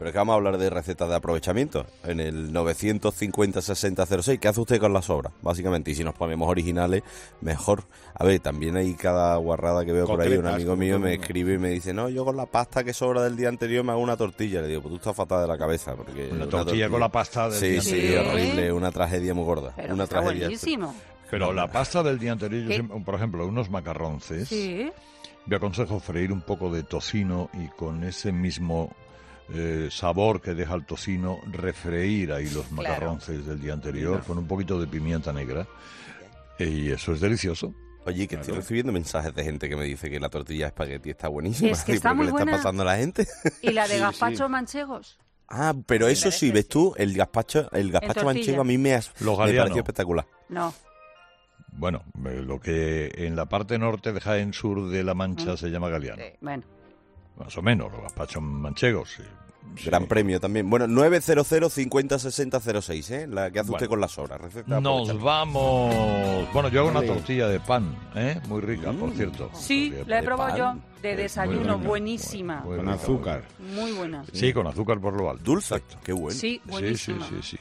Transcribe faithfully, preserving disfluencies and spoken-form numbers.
Pero es que vamos a hablar de recetas de aprovechamiento. En el novecientos cincuenta sesenta cero seis, ¿qué hace usted con las sobras? Básicamente, y si nos ponemos originales, mejor. A ver, también hay cada guarrada que veo por ahí. Un amigo mío me escribe y me dice, no, yo con la pasta que sobra del día anterior me hago una tortilla. Le digo, pues tú estás fatal de la cabeza. Porque Una, una tortilla, tortilla con la pasta del sí, día sí, anterior. sí, horrible, una tragedia muy gorda. Pero una está tragedia. buenísimo. Pero la pasta del día anterior, yo ¿Qué? siempre- por ejemplo, unos macarronces, Sí. yo aconsejo freír un poco de tocino y con ese mismo eh, sabor que deja el tocino, refreír ahí los Claro. macarronces del día anterior con un poquito de pimienta negra. Y eso es delicioso. Oye, que estoy Claro. recibiendo mensajes de gente que me dice que la tortilla de espagueti está buenísima. Es que Digo, está ¿pero muy qué le está buena. pasando a la gente? ¿Y la de Sí, gazpacho sí. manchegos? Ah, pero Me eso sí, parece, ves sí. tú, el gazpacho, el gazpacho tortilla. manchego a mí me, has- Los me galiano. pareció espectacular. No. Bueno, eh, lo que en la parte norte de Jaén Sur de La Mancha Mm. se llama galiano. Sí, bueno. Más o menos, los gazpachos manchegos. Sí. Sí. Gran premio también. Bueno, nueve cero cero cincuenta sesenta cero seis, ¿eh? La que hace usted Bueno. con las sobras. Receta de Nos aprovechamiento. vamos. Bueno, yo hago una Vale. tortilla de pan, ¿eh? Muy rica, por Mm. cierto. Sí, Tortilla de la he pan. probado pan. yo. De Eh, desayuno, muy rica, buenísima. muy- muy Con rica, azúcar. Muy buena. Sí, con azúcar por lo alto. Dulce. Exacto. Qué bueno. Sí, Sí, sí, buenísima. sí, sí.